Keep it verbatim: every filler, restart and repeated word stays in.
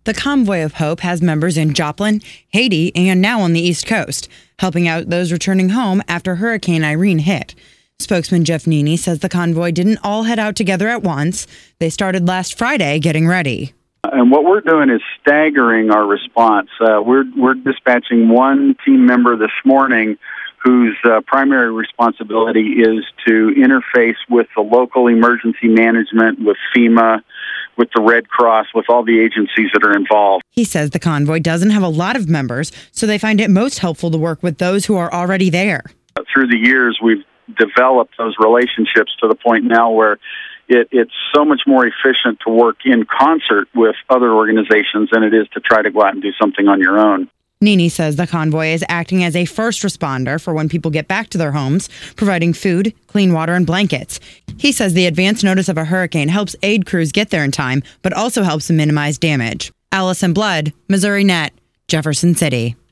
The Convoy of Hope has members in Joplin, Haiti, and now on the East Coast, helping out those returning home after Hurricane Irene hit. Spokesman Jeff Nini says the convoy didn't all head out together at once. They started last Friday getting ready. And what we're doing is staggering our response. Uh, we're we're dispatching one team member this morning whose uh, primary responsibility is to interface with the local emergency management, with FEMA, with the Red Cross, with all the agencies that are involved. He says the convoy doesn't have a lot of members, so they find it most helpful to work with those who are already there. Through the years, we've developed those relationships to the point now where it, it's so much more efficient to work in concert with other organizations than it is to try to go out and do something on your own. Nini says the convoy is acting as a first responder for when people get back to their homes, providing food, clean water, and blankets. He says the advance notice of a hurricane helps aid crews get there in time, but also helps them minimize damage. Allison Blood, Missouri Net, Jefferson City.